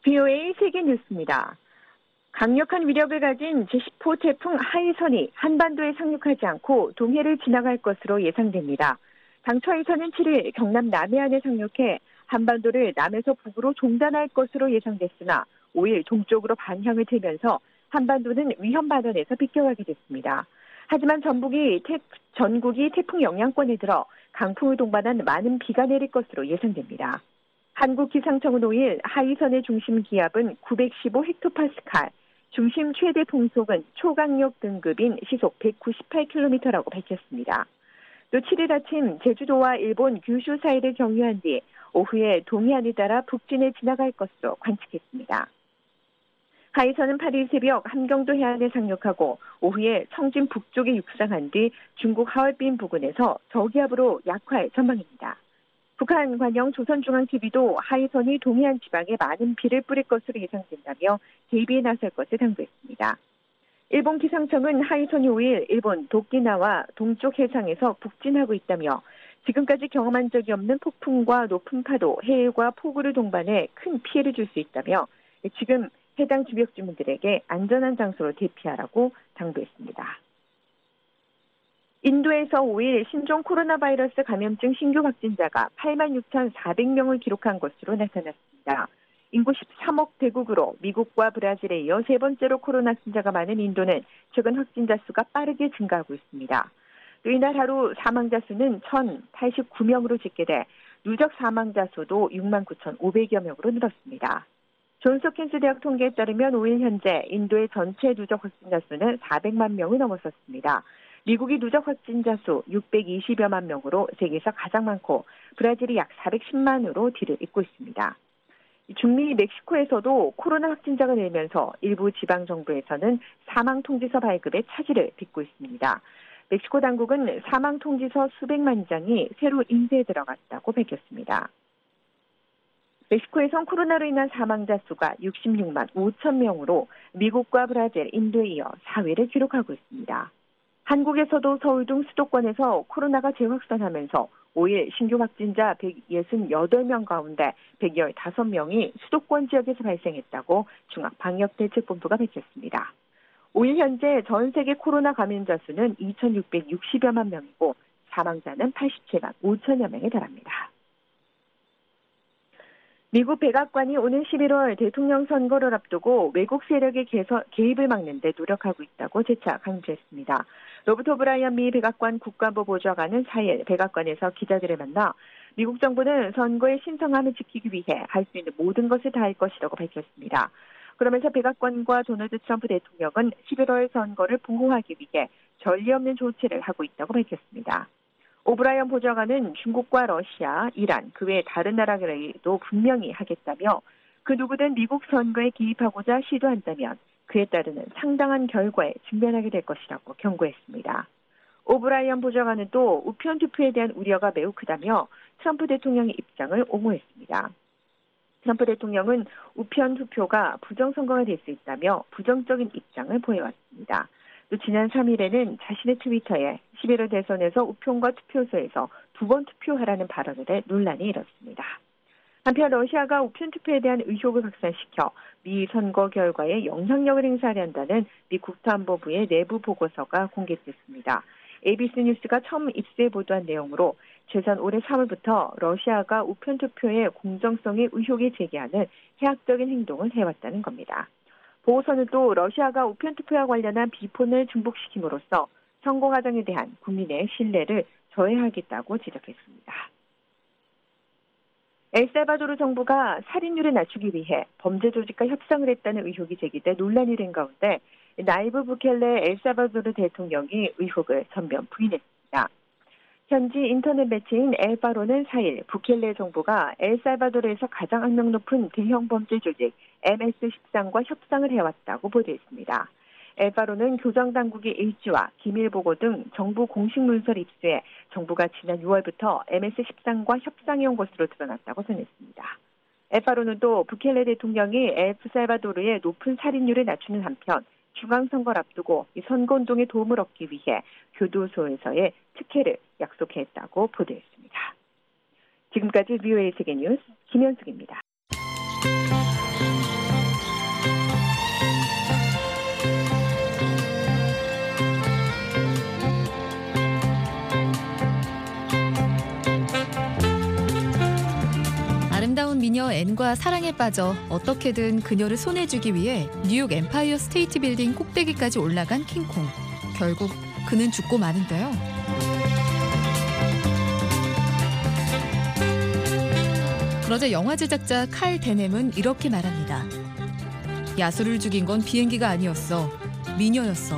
VOA 세계 뉴스입니다. 강력한 위력을 가진 제10호 태풍 하이선이 한반도에 상륙하지 않고 동해를 지나갈 것으로 예상됩니다. 당초 하이선은 7일 경남 남해안에 상륙해 한반도를 남에서 북으로 종단할 것으로 예상됐으나 5일 동쪽으로 방향을 틀면서 한반도는 위험 반원에서 비껴가게 됐습니다. 하지만 전국이 태풍 영향권에 들어 강풍을 동반한 많은 비가 내릴 것으로 예상됩니다. 한국기상청은 5일 하이선의 중심 기압은 915헥토파스칼, 중심 최대 풍속은 초강력 등급인 시속 198km라고 밝혔습니다. 또 7일 아침 제주도와 일본 규슈 사이를 경유한 뒤 오후에 동해안을 따라 북진에 지나갈 것으로 관측했습니다. 하이선은 8일 새벽 함경도 해안에 상륙하고 오후에 청진 북쪽에 육상한 뒤 중국 하얼빈 부근에서 저기압으로 약화할 전망입니다. 북한 관영 조선중앙TV도 하이선이 동해안 지방에 많은 비를 뿌릴 것으로 예상된다며 대비에 나설 것을 당부했습니다. 일본 기상청은 하이선이 5일 일본 도끼나와 동쪽 해상에서 북진하고 있다며 지금까지 경험한 적이 없는 폭풍과 높은 파도, 해일과 폭우를 동반해 큰 피해를 줄 수 있다며 지금 해당 지역 주민들에게 안전한 장소로 대피하라고 당부했습니다. 인도에서 5일 신종 코로나 바이러스 감염증 신규 확진자가 86,400명을 기록한 것으로 나타났습니다. 인구 13억 대국으로 미국과 브라질에 이어 세 번째로 코로나 확진자가 많은 인도는 최근 확진자 수가 빠르게 증가하고 있습니다. 또 이날 하루 사망자 수는 1,089명으로 집계돼 누적 사망자 수도 69,500여 명으로 늘었습니다. 존스홉킨스 대학 통계에 따르면 5일 현재 인도의 전체 누적 확진자 수는 400만 명을 넘어섰습니다. 미국이 누적 확진자 수 620여만 명으로 세계에서 가장 많고 브라질이 약 410만으로 뒤를 잇고 있습니다. 중미 멕시코에서도 코로나 확진자가 늘면서 일부 지방정부에서는 사망통지서 발급에 차질을 빚고 있습니다. 멕시코 당국은 사망통지서 수백만 장이 새로 인쇄에 들어갔다고 밝혔습니다. 멕시코에선 코로나로 인한 사망자 수가 66만 5천 명으로 미국과 브라질, 인도에 이어 4위를 기록하고 있습니다. 한국에서도 서울 등 수도권에서 코로나가 재확산하면서 5일 신규 확진자 168명 가운데 115명이 수도권 지역에서 발생했다고 중앙방역대책본부가 밝혔습니다. 5일 현재 전 세계 코로나 감염자 수는 2,660여만 명이고 사망자는 87만 5천여 명에 달합니다. 미국 백악관이 오는 11월 대통령 선거를 앞두고 외국 세력의 개입을 막는 데 노력하고 있다고 재차 강조했습니다. 로버트 오브라이언 미 백악관 국가안보 보좌관은 4일 백악관에서 기자들을 만나 미국 정부는 선거의 신성함을 지키기 위해 할 수 있는 모든 것을 다할 것이라고 밝혔습니다. 그러면서 백악관과 도널드 트럼프 대통령은 11월 선거를 보호하기 위해 전례 없는 조치를 하고 있다고 밝혔습니다. 오브라이언 보좌관은 중국과 러시아, 이란, 그 외 다른 나라들에도 분명히 하겠다며 그 누구든 미국 선거에 개입하고자 시도한다면 그에 따르는 상당한 결과에 직면하게 될 것이라고 경고했습니다. 오브라이언 보좌관은 또 우편 투표에 대한 우려가 매우 크다며 트럼프 대통령의 입장을 옹호했습니다. 트럼프 대통령은 우편 투표가 부정선거가 될 수 있다며 부정적인 입장을 보여왔습니다. 또 지난 3일에는 자신의 트위터에 11월 대선에서 우편과 투표소에서 2번 투표하라는 발언을 해 논란이 일었습니다. 한편 러시아가 우편 투표에 대한 의혹을 확산시켜 미 선거 결과에 영향력을 행사하려 한다는 미 국토안보부의 내부 보고서가 공개됐습니다. ABC 뉴스가 처음 입수해 보도한 내용으로 최근 올해 3월부터 러시아가 우편 투표의 공정성에 의혹이 제기하는 해악적인 행동을 해왔다는 겁니다. 보고서는 또 러시아가 우편 투표와 관련한 비폰을 증폭시킴으로써 선거 과정에 대한 국민의 신뢰를 저해하겠다고 지적했습니다. 엘살바도르 정부가 살인율을 낮추기 위해 범죄 조직과 협상을 했다는 의혹이 제기돼 논란이 된 가운데 나이브 부켈레 엘살바도르 대통령이 의혹을 전면 부인했습니다. 현지 인터넷 매체인 엘바로는 4일 부켈레 정부가 엘살바도르에서 가장 악명 높은 대형 범죄 조직 MS-13과 협상을 해왔다고 보도했습니다. 엘바로는 교정당국의 일지와 기밀보고 등 정부 공식 문서를 입수해 정부가 지난 6월부터 MS-13과 협상해온 것으로 드러났다고 전했습니다. 엘바로는 또 부켈레 대통령이 엘살바도르의 높은 살인율을 낮추는 한편 중앙선거를 앞두고 이 선거운동에 도움을 얻기 위해 교도소에서의 특혜를 약속했다고 보도했습니다. 지금까지 VOA 세계뉴스 김현숙입니다. 미녀 앤과 사랑에 빠져 어떻게든 그녀를 손해주기 위해 뉴욕 엠파이어 스테이트 빌딩 꼭대기까지 올라간 킹콩. 결국 그는 죽고 마는데요. 그러자 영화 제작자 칼 데넴은 이렇게 말합니다. 야수를 죽인 건 비행기가 아니었어. 미녀였어.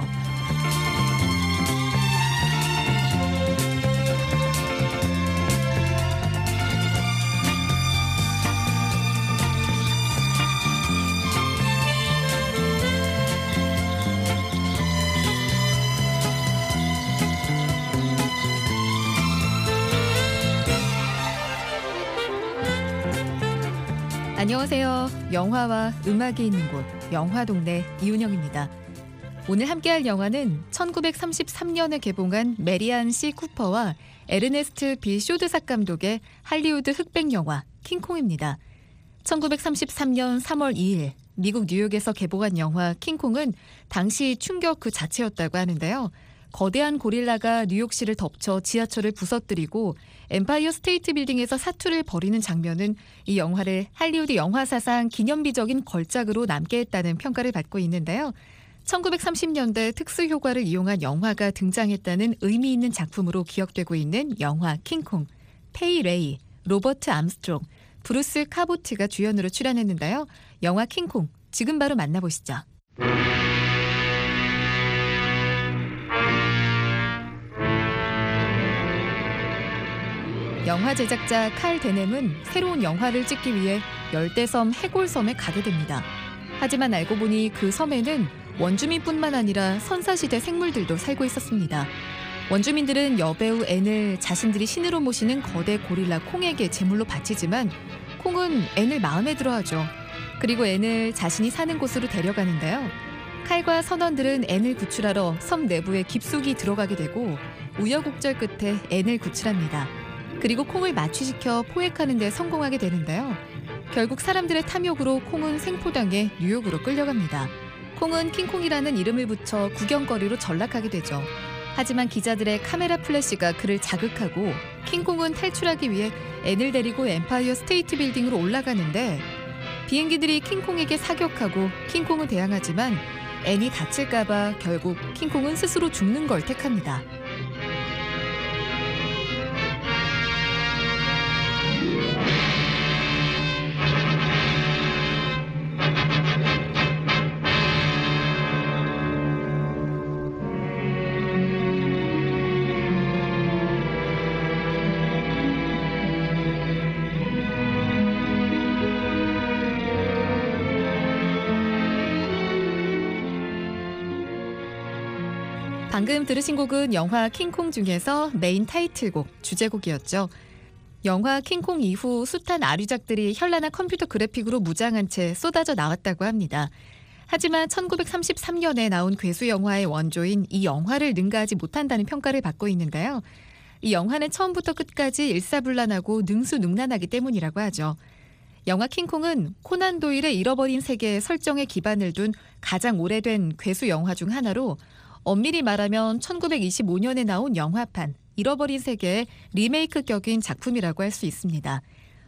안녕하세요. 영화와 음악이 있는 곳 영화동네 이윤영입니다. 오늘 함께할 영화는 1933년에 개봉한 메리안 C. 쿠퍼와 에르네스트 B. 쇼드삭 감독의 할리우드 흑백 영화 킹콩입니다. 1933년 3월 2일 미국 뉴욕에서 개봉한 영화 킹콩은 당시 충격 그 자체였다고 하는데요. 거대한 고릴라가 뉴욕시를 덮쳐 지하철을 부서뜨리고 엠파이어 스테이트 빌딩에서 사투를 벌이는 장면은 이 영화를 할리우드 영화사상 기념비적인 걸작으로 남게 했다는 평가를 받고 있는데요. 1930년대 특수효과를 이용한 영화가 등장했다는 의미 있는 작품으로 기억되고 있는 영화 킹콩. 페이 레이, 로버트 암스트롱, 브루스 카보트가 주연으로 출연했는데요. 영화 킹콩, 지금 바로 만나보시죠. 영화 제작자 칼 데넴은 새로운 영화를 찍기 위해 열대섬 해골섬에 가게 됩니다. 하지만 알고 보니 그 섬에는 원주민뿐만 아니라 선사시대 생물들도 살고 있었습니다. 원주민들은 여배우 앤을 자신들이 신으로 모시는 거대 고릴라 콩에게 제물로 바치지만 콩은 앤을 마음에 들어하죠. 그리고 앤을 자신이 사는 곳으로 데려가는데요. 칼과 선원들은 앤을 구출하러 섬 내부에 깊숙이 들어가게 되고 우여곡절 끝에 앤을 구출합니다. 그리고 콩을 마취시켜 포획하는 데 성공하게 되는데요. 결국 사람들의 탐욕으로 콩은 생포당해 뉴욕으로 끌려갑니다. 콩은 킹콩이라는 이름을 붙여 구경거리로 전락하게 되죠. 하지만 기자들의 카메라 플래시가 그를 자극하고 킹콩은 탈출하기 위해 앤을 데리고 엠파이어 스테이트 빌딩으로 올라가는데 비행기들이 킹콩에게 사격하고 킹콩은 대항하지만 앤이 다칠까 봐 결국 킹콩은 스스로 죽는 걸 택합니다. 방금 들으신 곡은 영화 킹콩 중에서 메인 타이틀곡, 주제곡이었죠. 영화 킹콩 이후 숱한 아류작들이 현란한 컴퓨터 그래픽으로 무장한 채 쏟아져 나왔다고 합니다. 하지만 1933년에 나온 괴수 영화의 원조인 이 영화를 능가하지 못한다는 평가를 받고 있는데요. 이 영화는 처음부터 끝까지 일사불란하고 능수능란하기 때문이라고 하죠. 영화 킹콩은 코난 도일의 잃어버린 세계의 설정에 기반을 둔 가장 오래된 괴수 영화 중 하나로 엄밀히 말하면 1925년에 나온 영화판 잃어버린 세계의 리메이크격인 작품이라고 할 수 있습니다.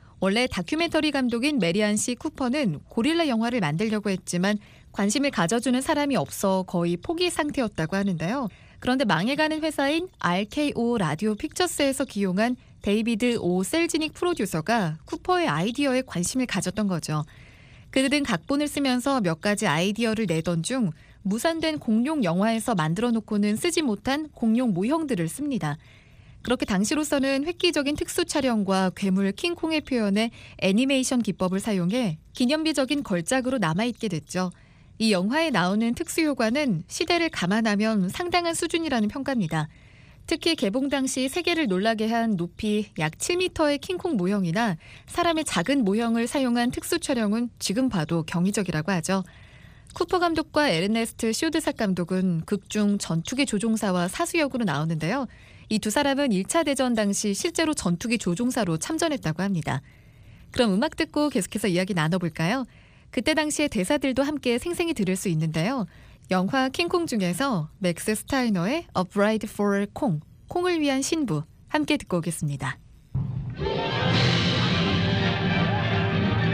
원래 다큐멘터리 감독인 메리안 C. 쿠퍼는 고릴라 영화를 만들려고 했지만 관심을 가져주는 사람이 없어 거의 포기 상태였다고 하는데요. 그런데 망해가는 회사인 RKO 라디오 픽처스에서 기용한 데이비드 오 셀지닉 프로듀서가 쿠퍼의 아이디어에 관심을 가졌던 거죠. 그들은 각본을 쓰면서 몇 가지 아이디어를 내던 중 무산된 공룡 영화에서 만들어 놓고는 쓰지 못한 공룡 모형들을 씁니다. 그렇게 당시로서는 획기적인 특수 촬영과 괴물 킹콩의 표현에 애니메이션 기법을 사용해 기념비적인 걸작으로 남아있게 됐죠. 이 영화에 나오는 특수 효과는 시대를 감안하면 상당한 수준이라는 평가입니다. 특히 개봉 당시 세계를 놀라게 한 높이 약 7m의 킹콩 모형이나 사람의 작은 모형을 사용한 특수 촬영은 지금 봐도 경이적이라고 하죠. 쿠퍼 감독과 에르네스트 쇼드삭 감독은 극중 전투기 조종사와 사수 역으로 나오는데요. 이 두 사람은 1차 대전 당시 실제로 전투기 조종사로 참전했다고 합니다. 그럼 음악 듣고 계속해서 이야기 나눠볼까요? 그때 당시의 대사들도 함께 생생히 들을 수 있는데요. 영화 킹콩 중에서 맥스 스타이너의 A Bride for 콩, 콩을 위한 신부 함께 듣고 오겠습니다.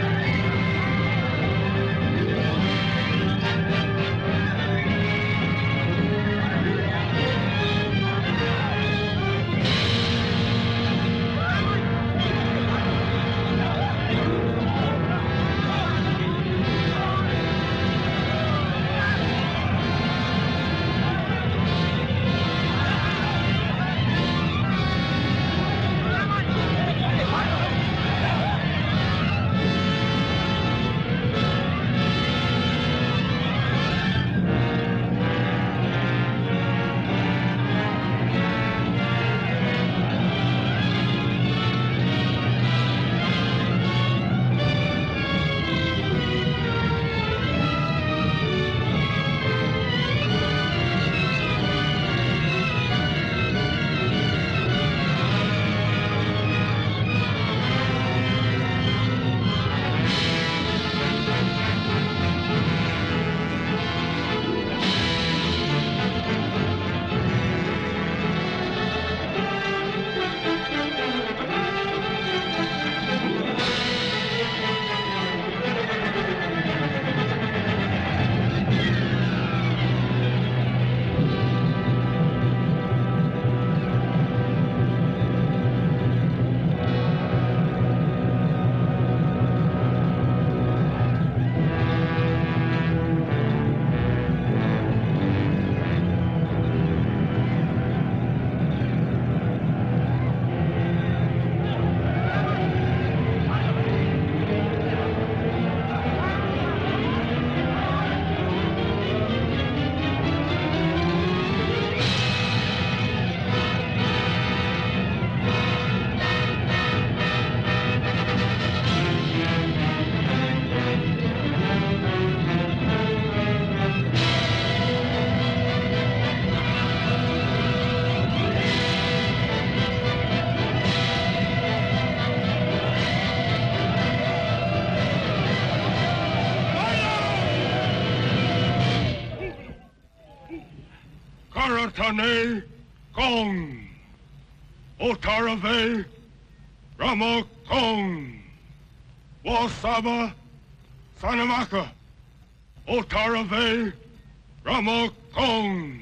Otane Kong. Otarave Rama Kong. Wasaba Sanamaka. Otarave Rama Kong.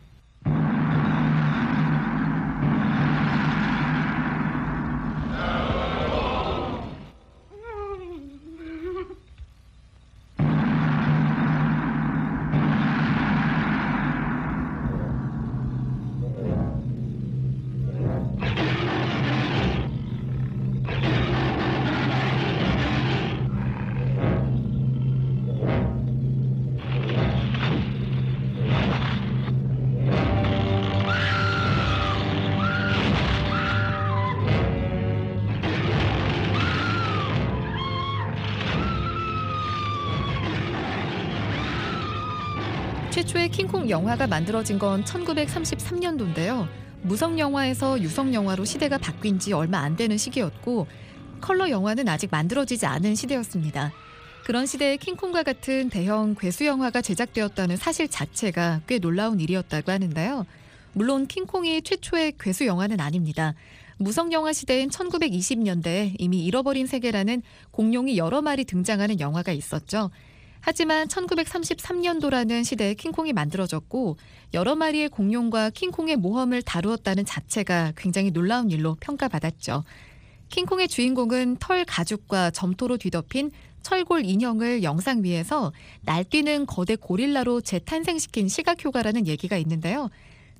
최초의 킹콩 영화가 만들어진 건 1933년도인데요. 무성 영화에서 유성 영화로 시대가 바뀐 지 얼마 안 되는 시기였고 컬러 영화는 아직 만들어지지 않은 시대였습니다. 그런 시대에 킹콩과 같은 대형 괴수 영화가 제작되었다는 사실 자체가 꽤 놀라운 일이었다고 하는데요. 물론 킹콩이 최초의 괴수 영화는 아닙니다. 무성 영화 시대인 1920년대에 이미 잃어버린 세계라는 공룡이 여러 마리 등장하는 영화가 있었죠. 하지만 1933년도라는 시대에 킹콩이 만들어졌고 여러 마리의 공룡과 킹콩의 모험을 다루었다는 자체가 굉장히 놀라운 일로 평가받았죠. 킹콩의 주인공은 털 가죽과 점토로 뒤덮인 철골 인형을 영상 위에서 날뛰는 거대 고릴라로 재탄생시킨 시각효과라는 얘기가 있는데요.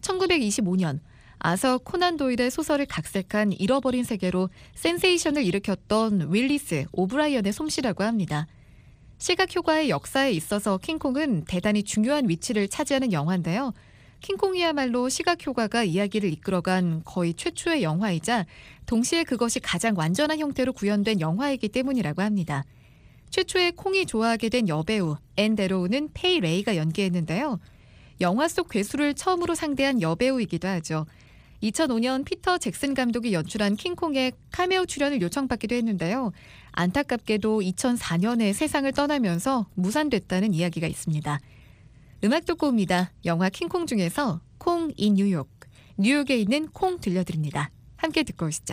1925년 아서 코난 도일의 소설을 각색한 잃어버린 세계로 센세이션을 일으켰던 윌리스 오브라이언의 솜씨라고 합니다. 시각효과의 역사에 있어서 킹콩은 대단히 중요한 위치를 차지하는 영화인데요. 킹콩이야말로 시각효과가 이야기를 이끌어간 거의 최초의 영화이자 동시에 그것이 가장 완전한 형태로 구현된 영화이기 때문이라고 합니다. 최초의 콩이 좋아하게 된 여배우 앤 데로우는 페이 레이가 연기했는데요. 영화 속 괴수를 처음으로 상대한 여배우이기도 하죠. 2005년 피터 잭슨 감독이 연출한 킹콩의 카메오 출연을 요청받기도 했는데요. 안타깝게도 2004년에 세상을 떠나면서 무산됐다는 이야기가 있습니다. 음악 듣고 옵니다. 영화 킹콩 중에서 콩 인 뉴욕, 뉴욕에 있는 콩 들려드립니다. 함께 듣고 오시죠.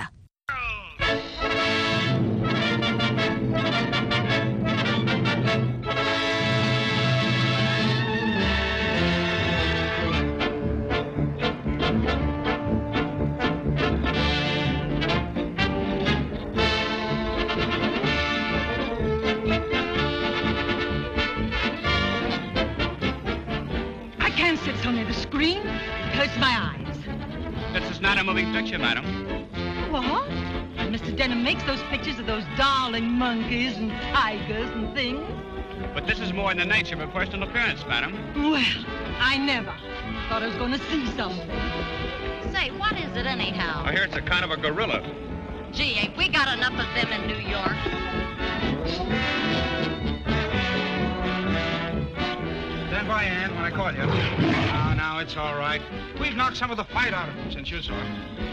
Screen hurts my eyes. This is not a moving picture, madam. What? Mr. Denham makes those pictures of those darling monkeys and tigers and things. But this is more in the nature of a personal appearance, madam. Well, I never thought I was going to see something. Say, what is it anyhow? I hear it's a kind of a gorilla. Gee, ain't we got enough of them in New York? Stand by, Ann, when I call you. Now, it's all right. We've knocked some of the fight out of him since you saw him.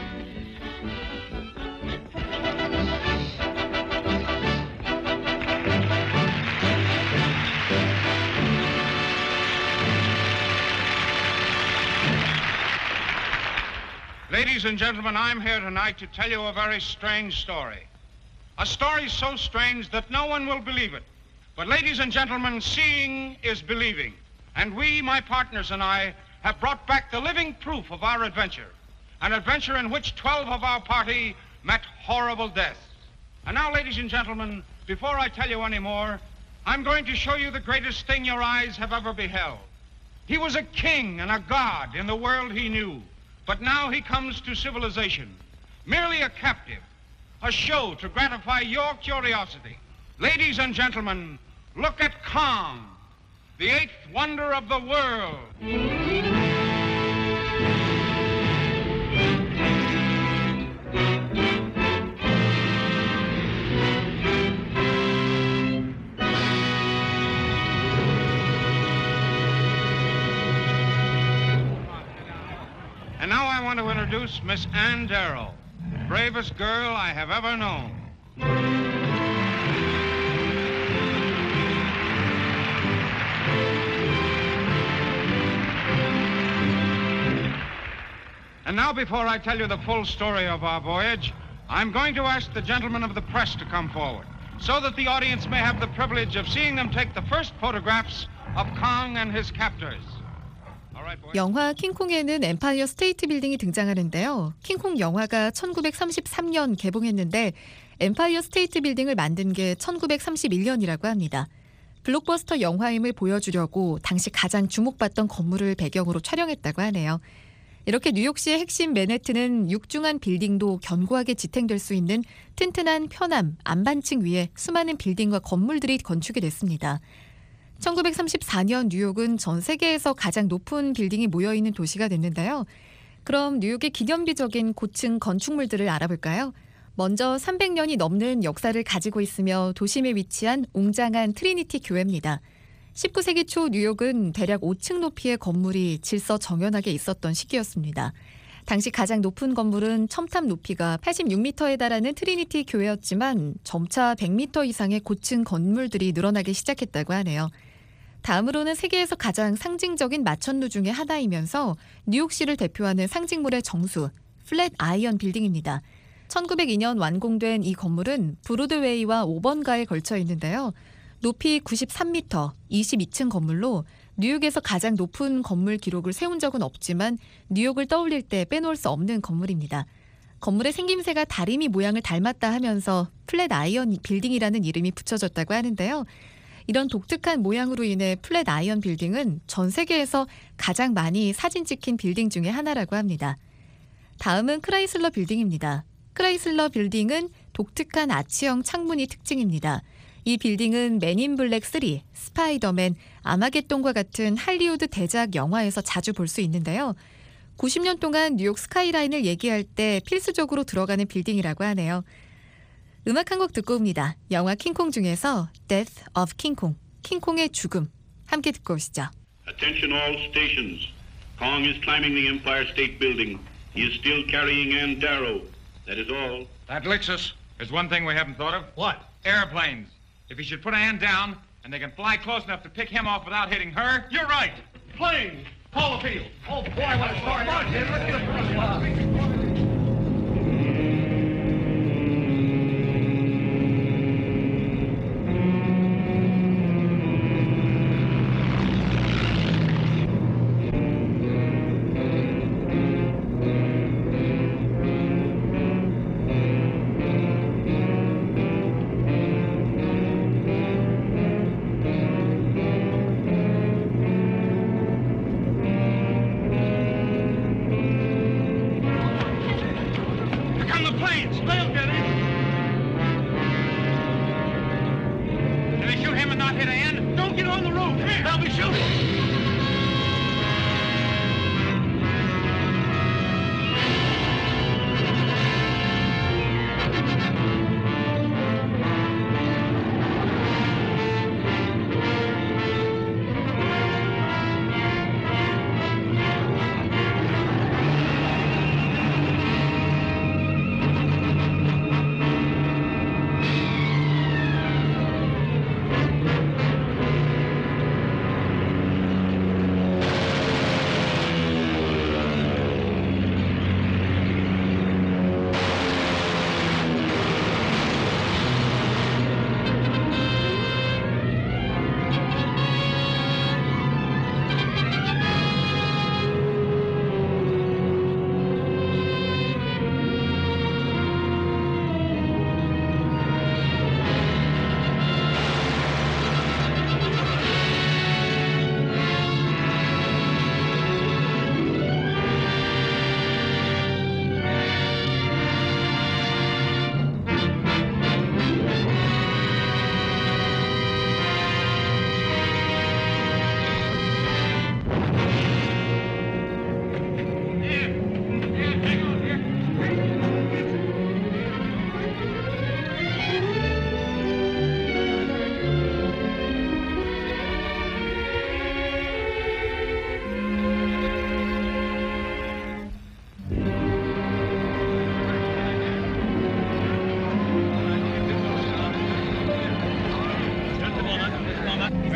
Ladies and gentlemen, I'm here tonight to tell you a very strange story. A story so strange that no one will believe it. But ladies and gentlemen, seeing is believing. And we, my partners and I, have brought back the living proof of our adventure. An adventure in which 12 of our party met horrible deaths. And now, ladies and gentlemen, before I tell you any more, I'm going to show you the greatest thing your eyes have ever beheld. He was a king and a god in the world he knew. But now he comes to civilization, merely a captive, a show to gratify your curiosity. Ladies and gentlemen, look at Kong, the eighth wonder of the world. And now I want to introduce Miss Ann Darrow, bravest girl I have ever known. And now, before I tell you the full story of our voyage, I'm going to ask the gentlemen of the press to come forward, so that the audience may have the privilege of seeing them take the first photographs of Kong and his captors. All right, boys. 영화 킹콩에는 엠파이어 스테이트 빌딩이 등장하는데요. 킹콩 영화가 1933년 개봉했는데 엠파이어 스테이트 빌딩을 만든 게 1931년이라고 합니다. 블록버스터 영화임을 보여주려고 당시 가장 주목받던 건물을 배경으로 촬영했다고 하네요. 이렇게 뉴욕시의 핵심 맨해튼은 육중한 빌딩도 견고하게 지탱될 수 있는 튼튼한 편암, 안반층 위에 수많은 빌딩과 건물들이 건축이 됐습니다. 1934년 뉴욕은 전 세계에서 가장 높은 빌딩이 모여있는 도시가 됐는데요. 그럼 뉴욕의 기념비적인 고층 건축물들을 알아볼까요? 먼저 300년이 넘는 역사를 가지고 있으며 도심에 위치한 웅장한 트리니티 교회입니다. 19세기 초 뉴욕은 대략 5층 높이의 건물이 질서정연하게 있었던 시기였습니다. 당시 가장 높은 건물은 첨탑 높이가 86m에 달하는 트리니티 교회였지만 점차 100m 이상의 고층 건물들이 늘어나기 시작했다고 하네요. 다음으로는 세계에서 가장 상징적인 마천루 중의 하나이면서 뉴욕시를 대표하는 상징물의 정수, 플랫 아이언 빌딩입니다. 1902년 완공된 이 건물은 브로드웨이와 5번가에 걸쳐 있는데요. 높이 93m, 22층 건물로 뉴욕에서 가장 높은 건물 기록을 세운 적은 없지만 뉴욕을 떠올릴 때 빼놓을 수 없는 건물입니다. 건물의 생김새가 다리미 모양을 닮았다 하면서 플랫 아이언 빌딩이라는 이름이 붙여졌다고 하는데요. 이런 독특한 모양으로 인해 플랫 아이언 빌딩은 전 세계에서 가장 많이 사진 찍힌 빌딩 중에 하나라고 합니다. 다음은 크라이슬러 빌딩입니다. 크라이슬러 빌딩은 독특한 아치형 창문이 특징입니다. 이 빌딩은 맨인 블랙 3, 스파이더맨, 아마겟돈과 같은 할리우드 대작 영화에서 자주 볼 수 있는데요. 90년 동안 뉴욕 스카이라인을 얘기할 때 필수적으로 들어가는 빌딩이라고 하네요. 음악 한 곡 듣고 옵니다. 영화 킹콩 중에서 Death of King Kong, 킹콩의 죽음. 함께 듣고 오시죠. Attention all stations. Kong is climbing the Empire State Building. He is still carrying Ann Darrow. That is all. That licks us. There's one thing we haven't thought of. What? Airplanes. If he should put Ann down, and they can fly close enough to pick him off without hitting her. You're right. Planes. Call the field. Oh, boy, what a story. Come on, kid. Let's get a first class.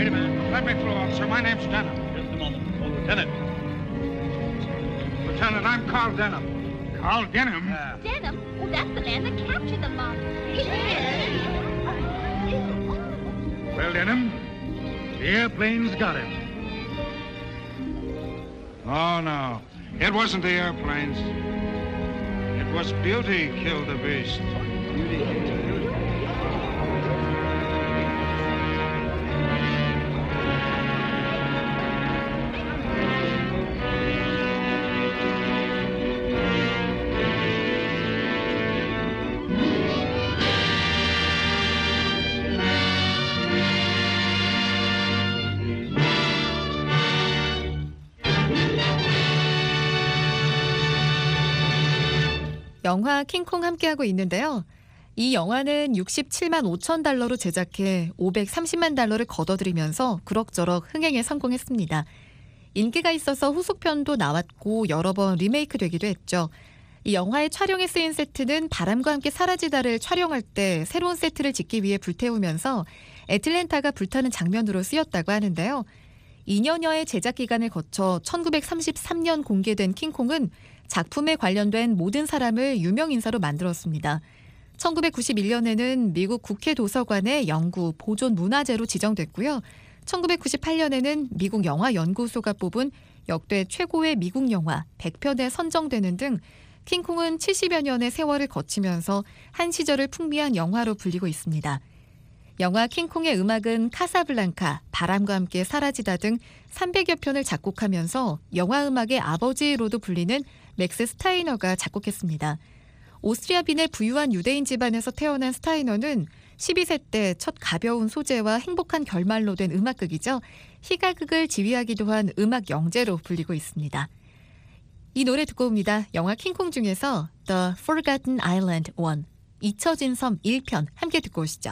Let me through, officer. My name's Denham. Just a moment. Oh, Lieutenant. Lieutenant, I'm I'm Carl Denham. Carl Denham? Denham? Oh, that's the man that captured the monk. Well, Denham, the airplane's got him. Oh, no. It wasn't the airplanes. It was Beauty killed the beast. 영화 킹콩 함께하고 있는데요. 이 영화는 67만 5천 달러로 제작해 530만 달러를 거둬들이면서 그럭저럭 흥행에 성공했습니다. 인기가 있어서 후속편도 나왔고 여러 번 리메이크 되기도 했죠. 이 영화의 촬영에 쓰인 세트는 바람과 함께 사라지다를 촬영할 때 새로운 세트를 짓기 위해 불태우면서 애틀랜타가 불타는 장면으로 쓰였다고 하는데요. 2년여의 제작 기간을 거쳐 1933년 공개된 킹콩은 작품에 관련된 모든 사람을 유명 인사로 만들었습니다. 1991년에는 미국 국회 도서관의 연구 보존 문화재로 지정됐고요. 1998년에는 미국 영화연구소가 뽑은 역대 최고의 미국 영화 100편에 선정되는 등 킹콩은 70여 년의 세월을 거치면서 한 시절을 풍미한 영화로 불리고 있습니다. 영화 킹콩의 음악은 카사블랑카, 바람과 함께 사라지다 등 300여 편을 작곡하면서 영화 음악의 아버지로도 불리는 맥스 스타이너가 작곡했습니다. 오스트리아빈의 부유한 유대인 집안에서 태어난 스타이너는 12세 때 첫 가벼운 소재와 행복한 결말로 된 음악극이죠. 희가극을 지휘하기도 한 음악 영재로 불리고 있습니다. 이 노래 듣고 옵니다. 영화 킹콩 중에서 The Forgotten Island 1, 잊혀진 섬 1편 함께 듣고 오시죠.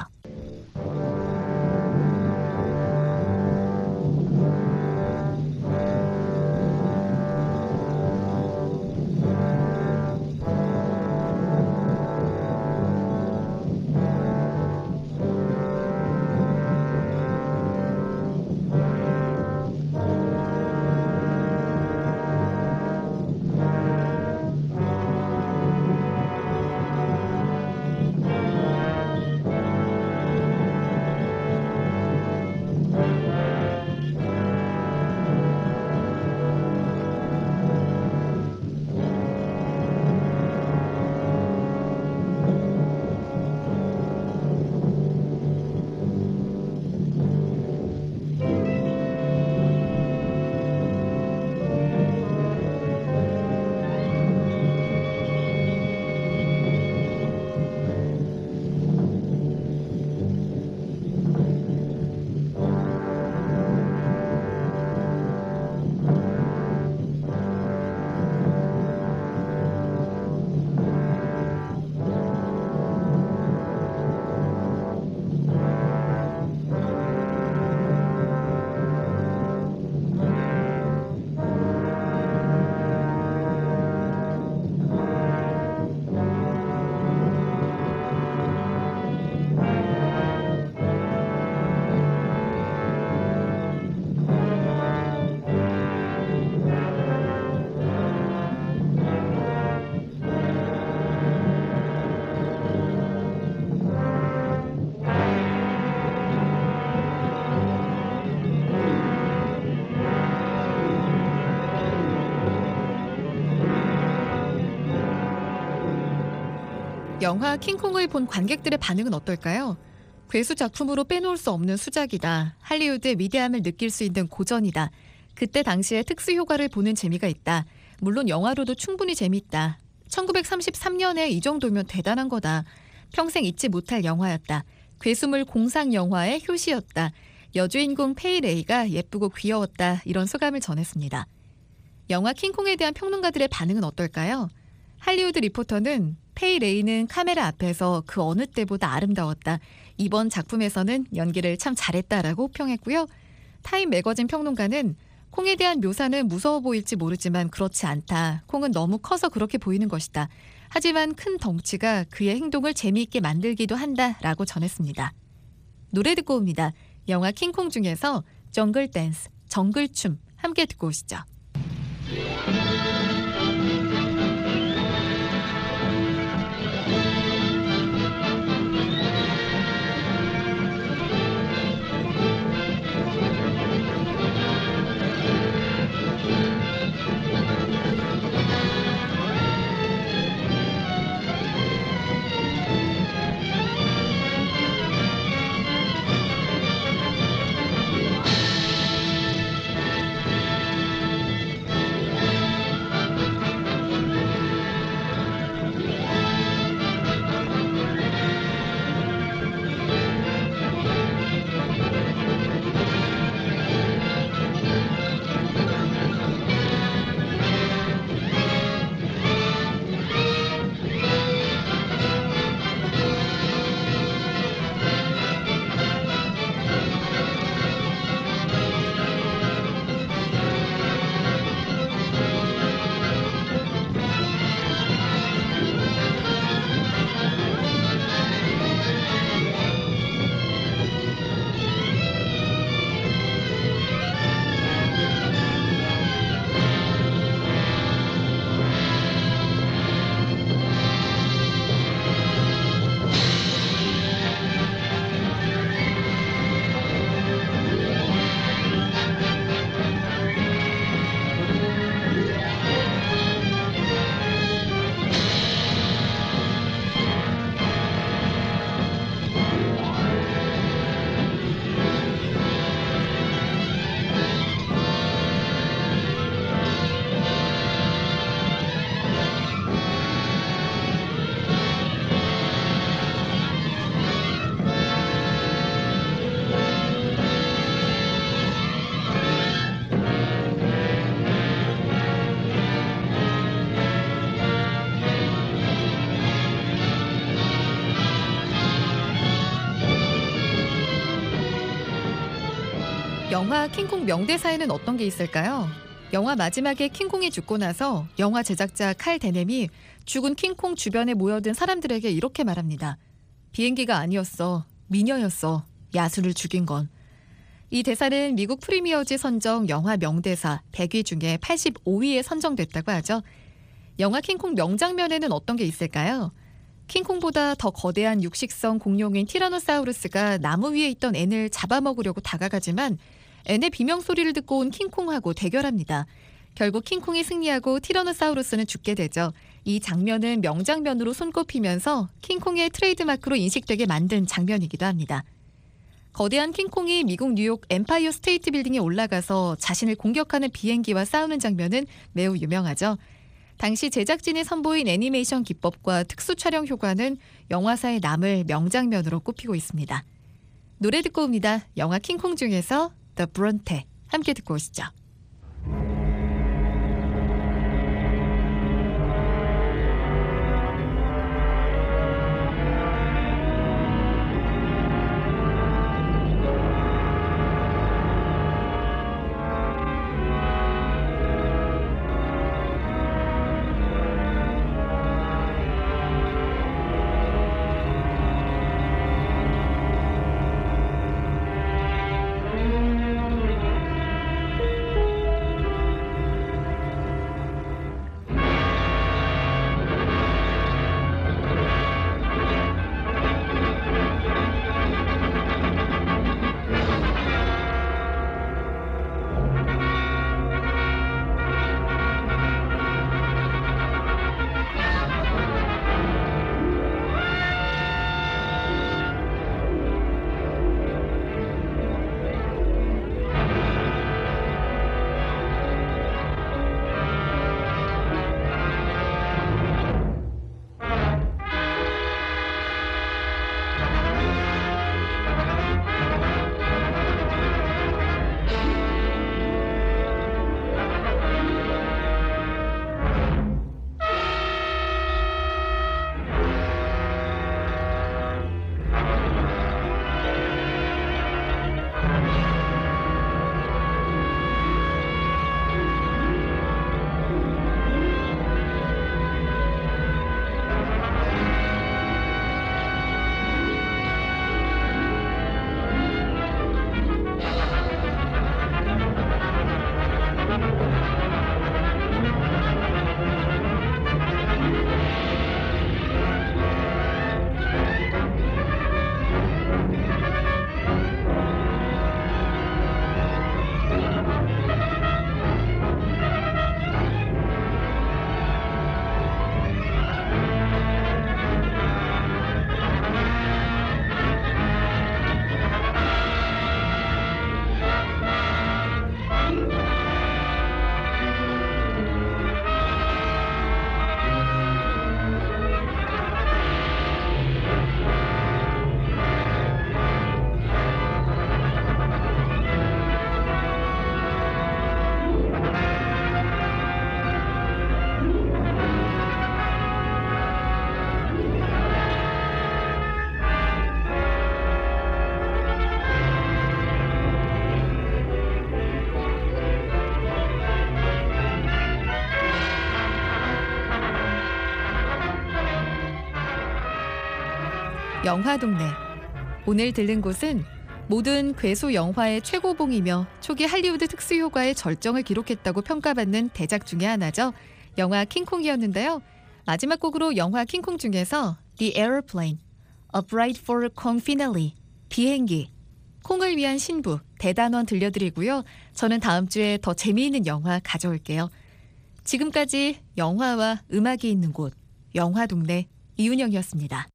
영화 킹콩을 본 관객들의 반응은 어떨까요? 괴수 작품으로 빼놓을 수 없는 수작이다. 할리우드의 위대함을 느낄 수 있는 고전이다. 그때 당시의 특수 효과를 보는 재미가 있다. 물론 영화로도 충분히 재미있다. 1933년에 이 정도면 대단한 거다. 평생 잊지 못할 영화였다. 괴수물 공상 영화의 효시였다. 여주인공 페이 레이가 예쁘고 귀여웠다. 이런 소감을 전했습니다. 영화 킹콩에 대한 평론가들의 반응은 어떨까요? 할리우드 리포터는 페이 레이는 카메라 앞에서 그 어느 때보다 아름다웠다. 이번 작품에서는 연기를 참 잘했다라고 평했고요. 타임 매거진 평론가는 콩에 대한 묘사는 무서워 보일지 모르지만 그렇지 않다. 콩은 너무 커서 그렇게 보이는 것이다. 하지만 큰 덩치가 그의 행동을 재미있게 만들기도 한다라고 전했습니다. 노래 듣고 옵니다. 영화 킹콩 중에서 정글 댄스, 정글춤 함께 듣고 오시죠. 영화 킹콩 명대사에는 어떤 게 있을까요? 영화 마지막에 킹콩이 죽고 나서 영화 제작자 칼 데넴이 죽은 킹콩 주변에 모여든 사람들에게 이렇게 말합니다. 비행기가 아니었어. 미녀였어. 야수를 죽인 건. 이 대사는 미국 프리미어즈 선정 영화 명대사 100위 중에 85위에 선정됐다고 하죠. 영화 킹콩 명장면에는 어떤 게 있을까요? 킹콩보다 더 거대한 육식성 공룡인 티라노사우루스가 나무 위에 있던 앤을 잡아먹으려고 다가가지만 앤의 비명소리를 듣고 온 킹콩하고 대결합니다. 결국 킹콩이 승리하고 티라노사우루스는 죽게 되죠. 이 장면은 명장면으로 손꼽히면서 킹콩의 트레이드마크로 인식되게 만든 장면이기도 합니다. 거대한 킹콩이 미국 뉴욕 엠파이어 스테이트 빌딩에 올라가서 자신을 공격하는 비행기와 싸우는 장면은 매우 유명하죠. 당시 제작진이 선보인 애니메이션 기법과 특수 촬영 효과는 영화사에 남을 명장면으로 꼽히고 있습니다. 노래 듣고 옵니다. 영화 킹콩 중에서 The Bronte 함께 듣고 오시죠. 영화동네. 오늘 들른 곳은 모든 괴수 영화의 최고봉이며 초기 할리우드 특수효과의 절정을 기록했다고 평가받는 대작 중에 하나죠. 영화 킹콩이었는데요. 마지막 곡으로 영화 킹콩 중에서 The Airplane, A Bride for Kong Finale, 비행기, 콩을 위한 신부, 대단원 들려드리고요. 저는 다음 주에 더 재미있는 영화 가져올게요. 지금까지 영화와 음악이 있는 곳, 영화동네 이윤영이었습니다.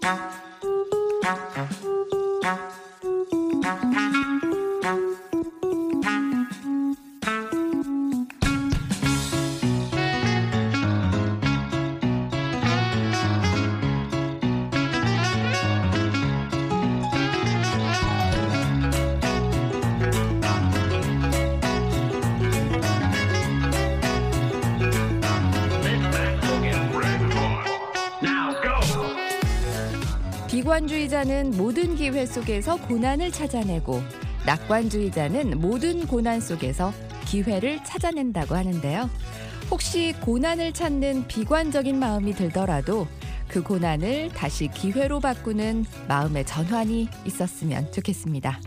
비관주의자는 모든 기회 속에서 고난을 찾아내고 낙관주의자는 모든 고난 속에서 기회를 찾아낸다고 하는데요. 혹시 고난을 찾는 비관적인 마음이 들더라도 그 고난을 다시 기회로 바꾸는 마음의 전환이 있었으면 좋겠습니다.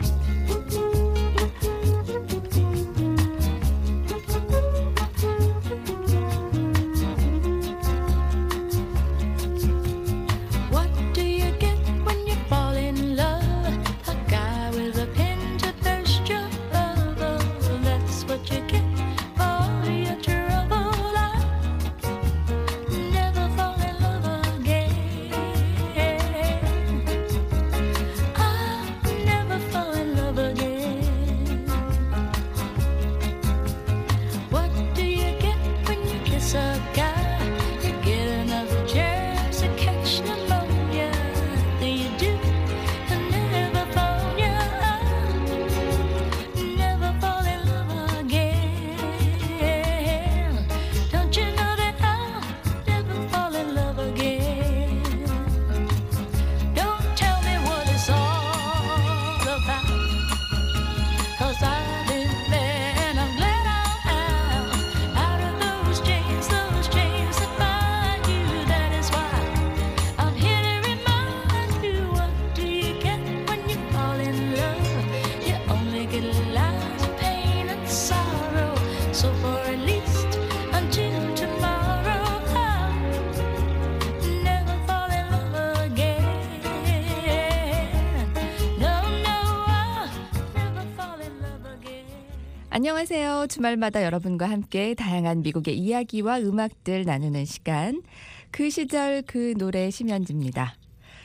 안녕하세요. 주말마다 여러분과 함께 다양한 미국의 이야기와 음악들 나누는 시간. 그 시절 그 노래 심연지입니다.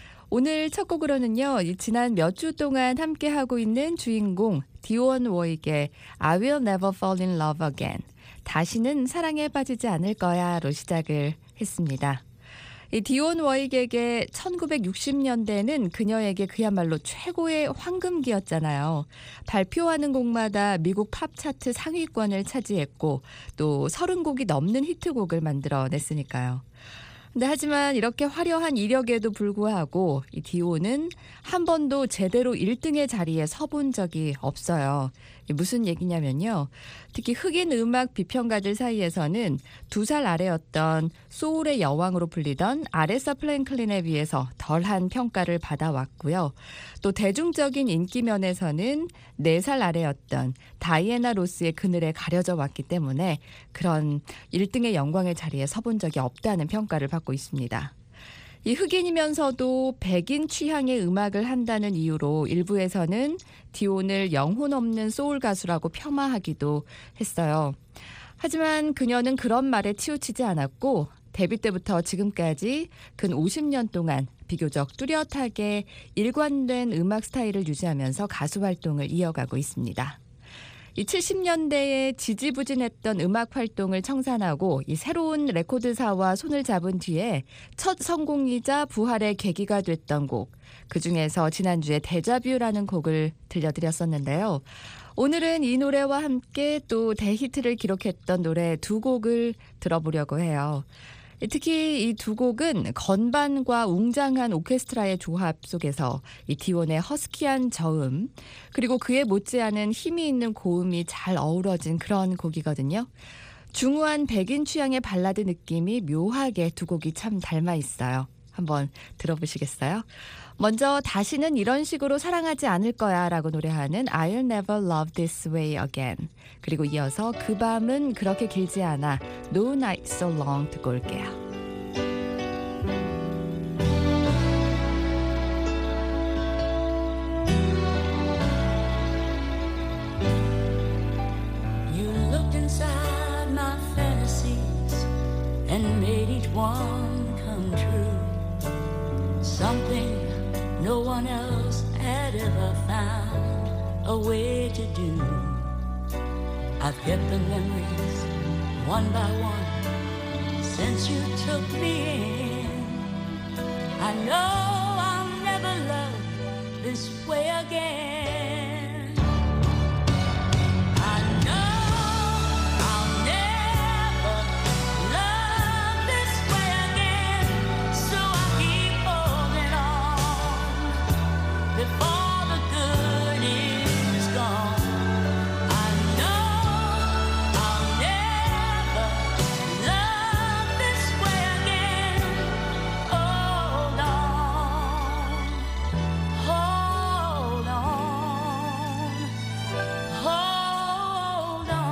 오늘 첫 곡으로는요. 지난 몇 주 동안 함께하고 있는 주인공 디온 워익의 I will never fall in love again. 다시는 사랑에 빠지지 않을 거야로 시작을 했습니다. 이 디온 워익에게 1960년대는 그녀에게 그야말로 최고의 황금기였잖아요. 발표하는 곡마다 미국 팝 차트 상위권을 차지했고 또 30곡이 넘는 히트곡을 만들어냈으니까요. 근데 하지만 이렇게 화려한 이력에도 불구하고 이 디온은 한 번도 제대로 1등의 자리에 서본 적이 없어요. 무슨 얘기냐면요. 특히 흑인 음악 비평가들 사이에서는 2살 아래였던 소울의 여왕으로 불리던 아레사 플랭클린에 비해서 덜한 평가를 받아왔고요. 또 대중적인 인기 면에서는 4살 아래였던 다이애나 로스의 그늘에 가려져 왔기 때문에 그런 1등의 영광의 자리에 서본 적이 없다는 평가를 받고 있습니다. 이 흑인이면서도 백인 취향의 음악을 한다는 이유로 일부에서는 디온을 영혼 없는 소울 가수라고 폄하하기도 했어요. 하지만 그녀는 그런 말에 치우치지 않았고 데뷔 때부터 지금까지 근 50년 동안 비교적 뚜렷하게 일관된 음악 스타일을 유지하면서 가수 활동을 이어가고 있습니다. 이 70년대에 지지부진했던 음악 활동을 청산하고 이 새로운 레코드사와 손을 잡은 뒤에 첫 성공이자 부활의 계기가 됐던 곡, 그중에서 지난주에 데자뷰라는 곡을 들려드렸었는데요. 오늘은 이 노래와 함께 또 대히트를 기록했던 노래 2곡을 들어보려고 해요. 특히 이 2곡은 건반과 웅장한 오케스트라의 조합 속에서 이 디온의 허스키한 저음 그리고 그에 못지않은 힘이 있는 고음이 잘 어우러진 그런 곡이거든요. 중후한 백인 취향의 발라드 느낌이 묘하게 2곡이 참 닮아 있어요. 한번 들어보시겠어요? 먼저 다시는 이런 식으로 사랑하지 않을 거야 라고 노래하는 I'll never love this way again. 그리고 이어서 그 밤은 그렇게 길지 않아 No night so long 듣고 올게요. You looked inside my fantasies and made each one come true. something no one else had ever found a way to do. I've kept the memories one by one since you took me in. I know I'll never love this way again. I know I'll never love this way again, so I keep holding on before the good is gone. I know I'll never love this way again. Hold on, hold on, hold on.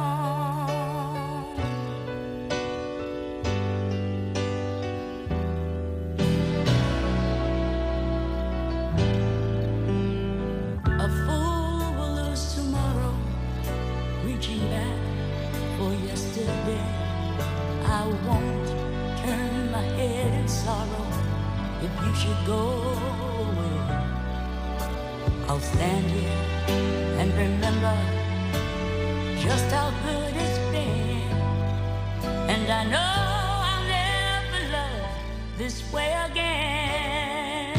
A fool will lose tomorrow, reaching back for yesterday. I won't turn my head in sorrow if you should go away. I'll stand here and remember just how good it's been. And I know I'll never love this way again.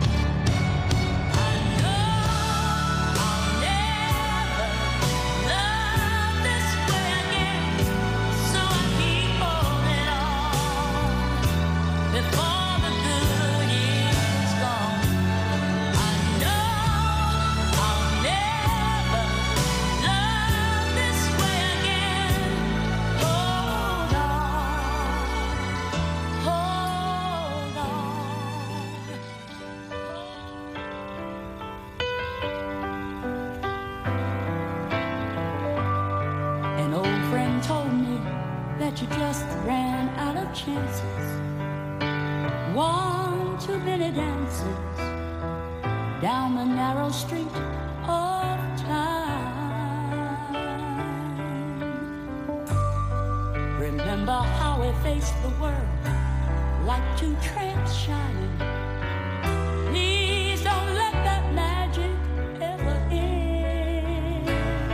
I know I'll never love this way again, so I keep holding on before the good is gone. I know I'll never love this way again. Hold on, hold on. An old friend told me that you just ran out of chances. One too many dances down the narrow street of time. Remember how we faced the world like two tramps shining. Please don't let that magic ever end.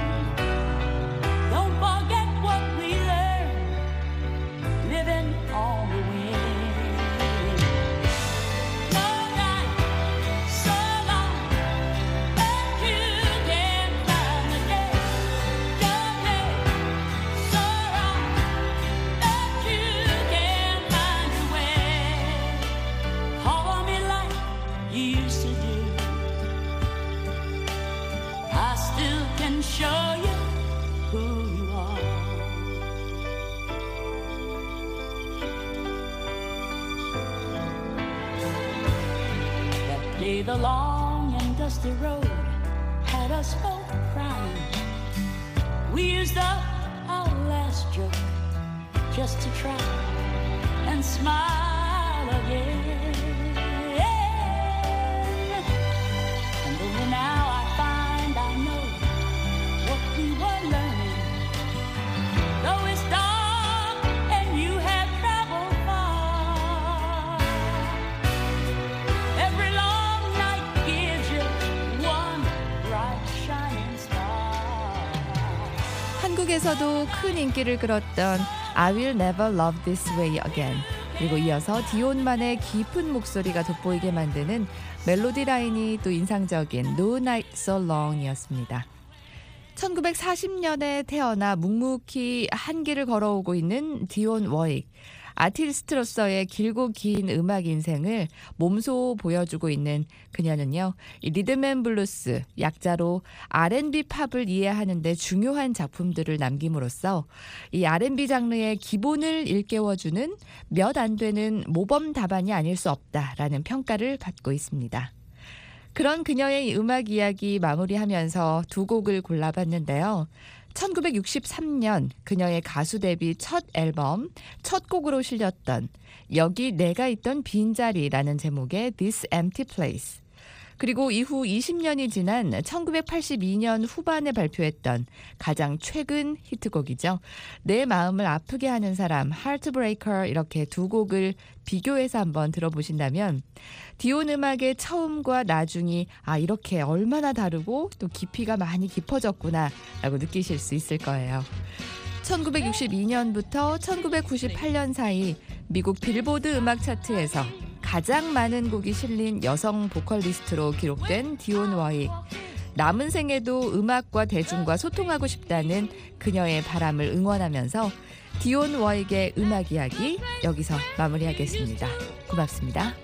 Don't forget what we learned living on the wind. No night so long that you can't find the day. No day so long that you can't find your way. Call me like you used to do. I still can show you who you are. That day the long and dusty road had us both crying. We used up our last joke just to try and smile again. And only now I find I know what we were learning. Though it's dark and you have traveled far, every long night gives you one bright shining star. 한국에서도 큰 인기를 끌었던 I Will Never Love This Way Again, 그리고 이어서 디온만의 깊은 목소리가 돋보이게 만드는 멜로디 라인이 또 인상적인 No Night So Long이었습니다. 1940년에 태어나 묵묵히 한 길을 걸어오고 있는 디온 워익. 아티스트로서의 길고 긴 음악 인생을 몸소 보여주고 있는 그녀는요, 이 리듬앤블루스, 약자로 R&B 팝을 이해하는 데 중요한 작품들을 남김으로써 이 R&B 장르의 기본을 일깨워주는 몇 안 되는 모범 답안이 아닐 수 없다라는 평가를 받고 있습니다. 그런 그녀의 음악 이야기 마무리하면서 두 곡을 골라봤는데요. 1963년 그녀의 가수 데뷔 첫 앨범 첫 곡으로 실렸던 여기 내가 있던 빈자리라는 제목의 This Empty Place, 그리고 이후 20년이 지난 1982년 후반에 발표했던 가장 최근 히트곡이죠. 내 마음을 아프게 하는 사람, Heartbreaker 이렇게 두 곡을 비교해서 한번 들어보신다면 디온 음악의 처음과 나중이 이렇게 얼마나 다르고 또 깊이가 많이 깊어졌구나 라고 느끼실 수 있을 거예요. 1962년부터 1998년 사이 미국 빌보드 음악 차트에서 가장 많은 곡이 실린 여성 보컬리스트로 기록된 디온 워익. 남은 생에도 음악과 대중과 소통하고 싶다는 그녀의 바람을 응원하면서 디온 워익의 음악 이야기 여기서 마무리하겠습니다. 고맙습니다.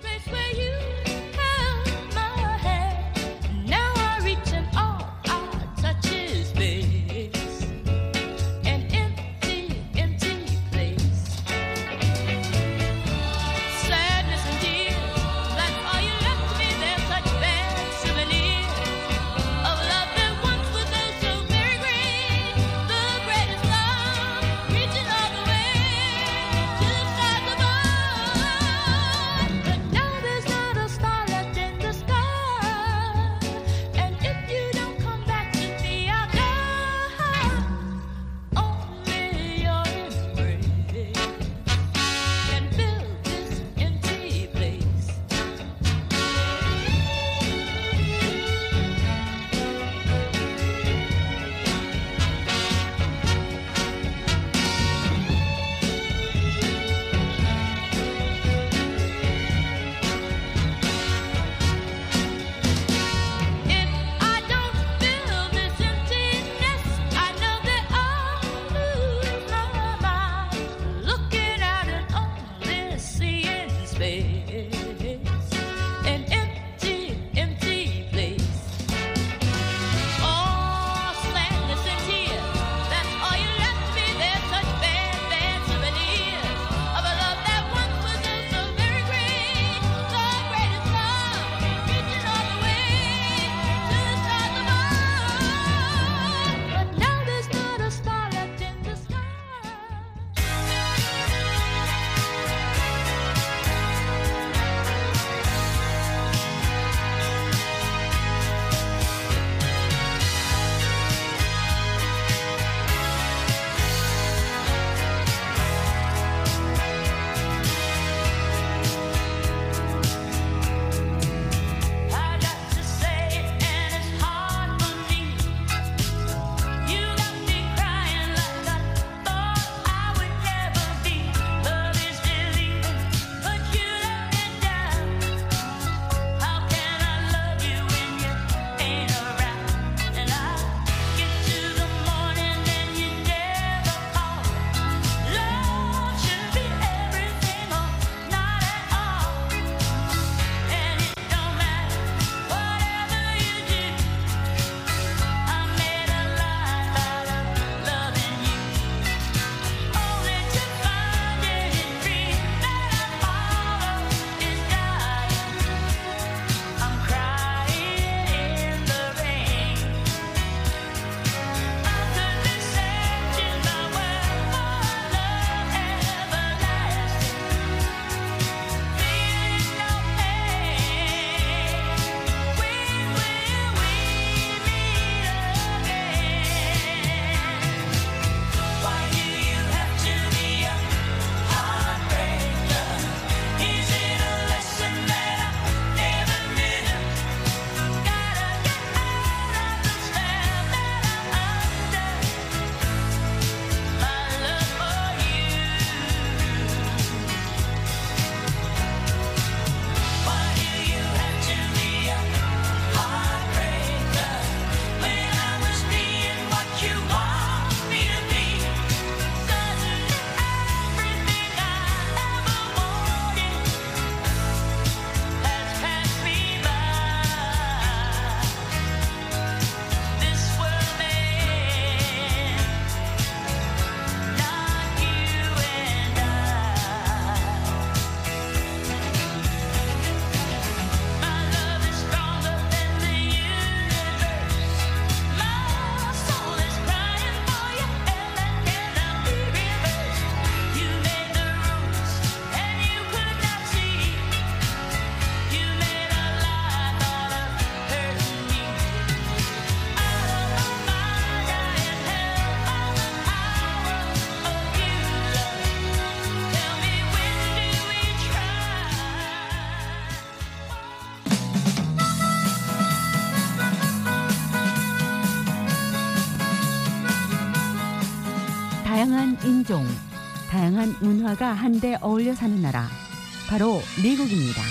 인종, 다양한 문화가 한데 어울려 사는 나라, 바로 미국입니다.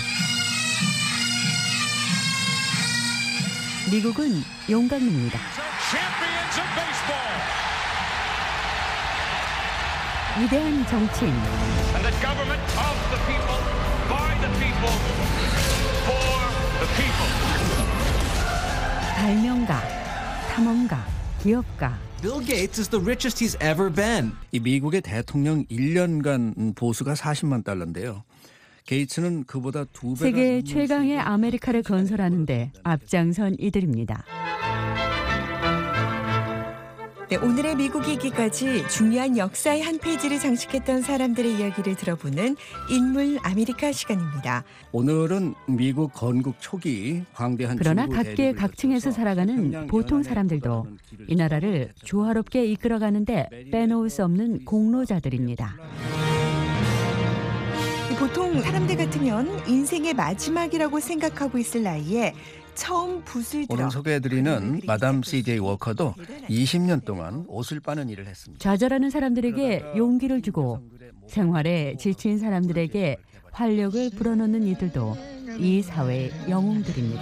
미국은 용광로입니다. 위대한 정치인, 발명가, 탐험가, 기업가. Bill Gates is the richest he's ever been. 이 미국의 대통령 1년간 보수가 40만 달러인데요. 게이츠는 그보다 2배가 세계 최강의 아메리카를 건설하는데 앞장선 이들입니다. 네, 오늘의 미국이기까지 중요한 역사의 한 페이지를 장식했던 사람들의 이야기를 들어보는 인물 아메리카 시간입니다. 오늘은 미국 건국 초기 광대한 그러나 각계 각층에서 살아가는 보통 사람들도 이 나라를 조화롭게 이끌어가는데 빼놓을 수 없는 공로자들입니다. 보통 사람들 같으면 인생의 마지막이라고 생각하고 있을 나이에 처음 붓을 들어 오늘 소개해드리는 마담 C.J. 워커도 20년 동안 옷을 빠는 일을 했습니다. 좌절하는 사람들에게 용기를 주고 생활에 지친 사람들에게 활력을 불어넣는 이들도 이 사회의 영웅들입니다.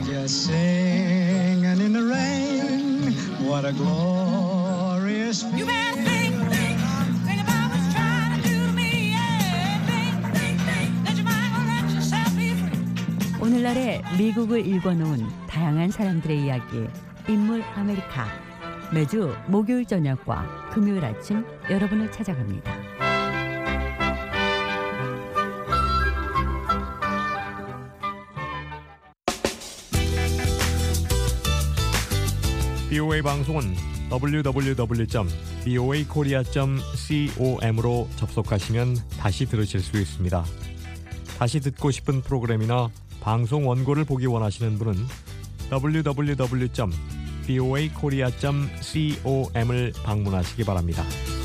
오늘날의 미국을 일궈놓은 다양한 사람들의 이야기, 인물 아메리카. 매주 목요일 저녁과 금요일 아침 여러분을 찾아갑니다. BOA 방송은 www.boakorea.com으로 접속하시면 다시 들으실 수 있습니다. 다시 듣고 싶은 프로그램이나 방송 원고를 보기 원하시는 분은 www.boakorea.com을 방문하시기 바랍니다.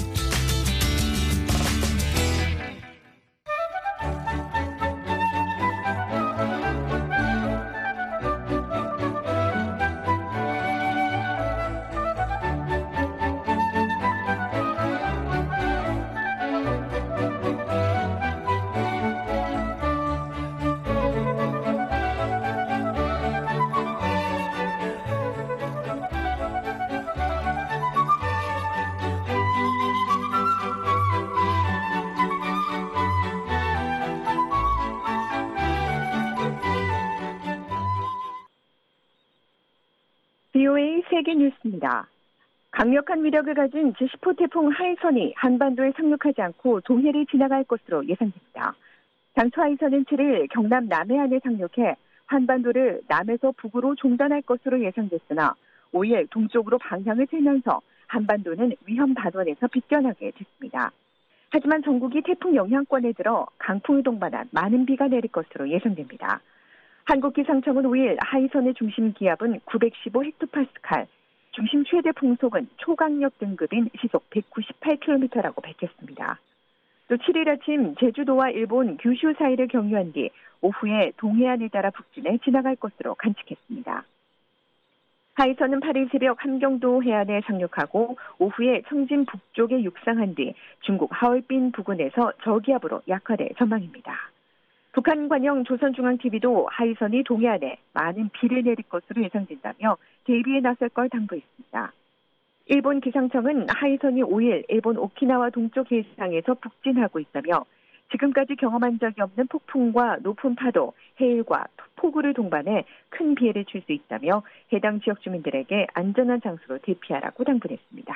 BOA 세계 뉴스입니다. 강력한 위력을 가진 제10호 태풍 하이선이 한반도에 상륙하지 않고 동해를 지나갈 것으로 예상됩니다. 당초 하이선은 7일 경남 남해안에 상륙해 한반도를 남에서 북으로 종단할 것으로 예상됐으나 5일 동쪽으로 방향을 틀면서 한반도는 위험 반원에서 빗겨나게 됐습니다. 하지만 전국이 태풍 영향권에 들어 강풍을 동반한 많은 비가 내릴 것으로 예상됩니다. 한국기상청은 5일 하이선의 중심 기압은 915헥토파스칼, 중심 최대 풍속은 초강력 등급인 시속 198km라고 밝혔습니다. 또 7일 아침 제주도와 일본 규슈 사이를 경유한 뒤 오후에 동해안을 따라 북진해 지나갈 것으로 관측했습니다. 하이선은 8일 새벽 함경도 해안에 상륙하고 오후에 청진 북쪽에 육상한 뒤 중국 하얼빈 부근에서 저기압으로 약화될 전망입니다. 북한 관영 조선중앙TV도 하이선이 동해안에 많은 비를 내릴 것으로 예상된다며 대비에 나설 걸 당부했습니다. 일본 기상청은 하이선이 5일 일본 오키나와 동쪽 해상에서 북진하고 있다며 지금까지 경험한 적이 없는 폭풍과 높은 파도, 해일과 폭우를 동반해 큰 피해를 줄 수 있다며 해당 지역 주민들에게 안전한 장소로 대피하라고 당부했습니다.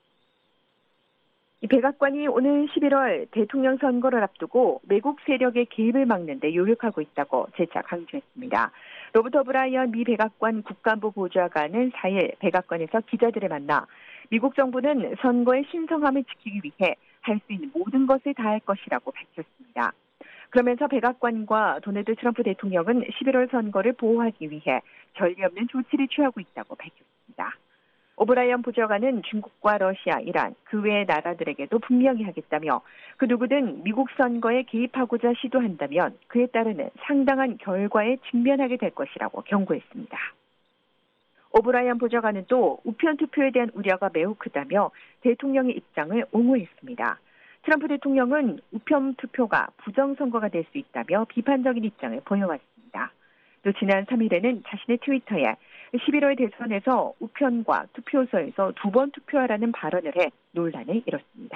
백악관이 오늘 11월 대통령 선거를 앞두고 외국 세력의 개입을 막는 데 요력하고 있다고 재차 강조했습니다. 로버트 오브라이언 미 백악관 국가안보 보좌관은 4일 백악관에서 기자들을 만나 미국 정부는 선거의 신성함을 지키기 위해 할 수 있는 모든 것을 다할 것이라고 밝혔습니다. 그러면서 백악관과 도널드 트럼프 대통령은 11월 선거를 보호하기 위해 전례 없는 조치를 취하고 있다고 밝혔습니다. 오브라이언 보좌관은 중국과 러시아, 이란, 그 외의 나라들에게도 분명히 하겠다며 그 누구든 미국 선거에 개입하고자 시도한다면 그에 따르는 상당한 결과에 직면하게 될 것이라고 경고했습니다. 오브라이언 보좌관은 또 우편 투표에 대한 우려가 매우 크다며 대통령의 입장을 옹호했습니다. 트럼프 대통령은 우편 투표가 부정선거가 될 수 있다며 비판적인 입장을 보여왔습니다. 또 지난 3일에는 자신의 트위터에 11월 대선에서 우편과 투표소에서 2번 투표하라는 발언을 해 논란을 일었습니다.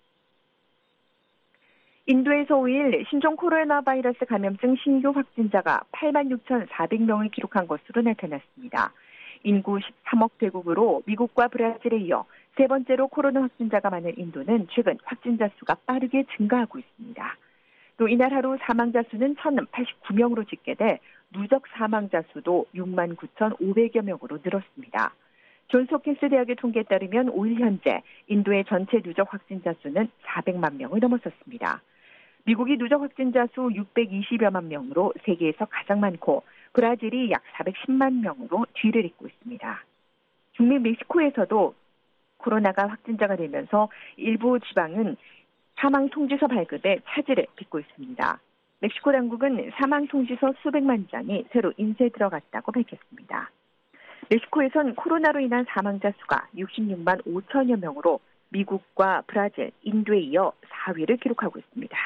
인도에서 5일 신종 코로나 바이러스 감염증 신규 확진자가 86,400명을 기록한 것으로 나타났습니다. 인구 13억 대국으로 미국과 브라질에 이어 세 번째로 코로나 확진자가 많은 인도는 최근 확진자 수가 빠르게 증가하고 있습니다. 또 이날 하루 사망자 수는 1,089명으로 집계돼 누적 사망자 수도 69,500여 명으로 늘었습니다. 존스홉킨스 대학의 통계에 따르면 5일 현재 인도의 전체 누적 확진자 수는 400만 명을 넘어섰습니다. 미국이 누적 확진자 수 620여만 명으로 세계에서 가장 많고 브라질이 약 410만 명으로 뒤를 잇고 있습니다. 중미 멕시코에서도 코로나가 확진자가 되면서 일부 지방은 사망 통지서 발급에 차질을 빚고 있습니다. 멕시코 당국은 사망 통지서 수백만 장이 새로 인쇄 들어갔다고 밝혔습니다. 멕시코에선 코로나로 인한 사망자 수가 66만 5천여 명으로 미국과 브라질, 인도에 이어 4위를 기록하고 있습니다.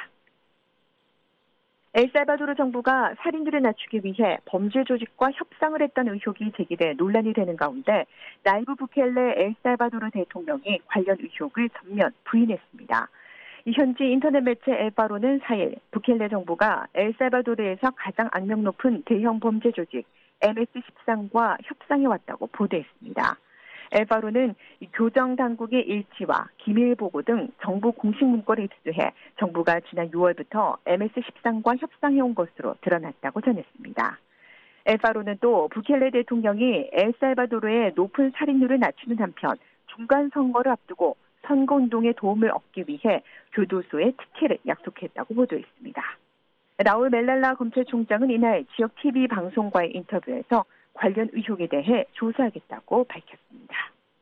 엘살바도르 정부가 살인율을 낮추기 위해 범죄 조직과 협상을 했다는 의혹이 제기돼 논란이 되는 가운데 나이브 부켈레 엘살바도르 대통령이 관련 의혹을 전면 부인했습니다. 이 현지 인터넷 매체 엘바로는 4일 부켈레 정부가 엘살바도르에서 가장 악명 높은 대형 범죄 조직 MS-13과 협상해왔다고 보도했습니다. 엘바로는 교정 당국의 일치와 기밀 보고 등 정부 공식 문건을 입수해 정부가 지난 6월부터 MS-13과 협상해온 것으로 드러났다고 전했습니다. 엘바로는 또 부켈레 대통령이 엘살바도르의 높은 살인율을 낮추는 한편 중간 선거를 앞두고 선거운동에 도움을 얻기 위해 교도소에 특혜를 약속했다고 보도했습니다. 라울 멜랄라 검찰총장은 이날 지역 TV 방송과의 인터뷰에서 관련 의혹에 대해 조사하겠다고 밝혔습니다.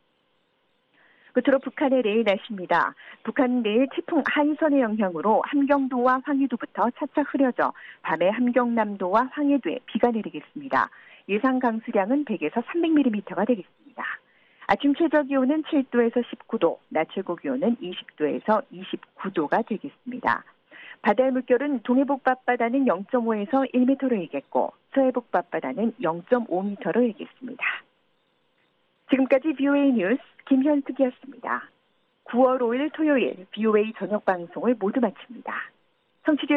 끝으로 북한의 내일 날씨입니다. 북한은 내일 태풍 한선의 영향으로 함경도와 황해도부터 차차 흐려져 밤에 함경남도와 황해도에 비가 내리겠습니다. 예상 강수량은 100에서 300mm가 되겠습니다. 아침 최저 기온은 7도에서 19도, 낮 최고 기온은 20도에서 29도가 되겠습니다. 바다의 물결은 동해북 밤바다는 0.5에서 1m로 일겠고 서해북 밤바다는 0.5m로 일겠습니다. 지금까지 VOA 뉴스 김현숙이었습니다. 9월 5일 토요일 VOA 저녁 방송을 모두 마칩니다. 청취자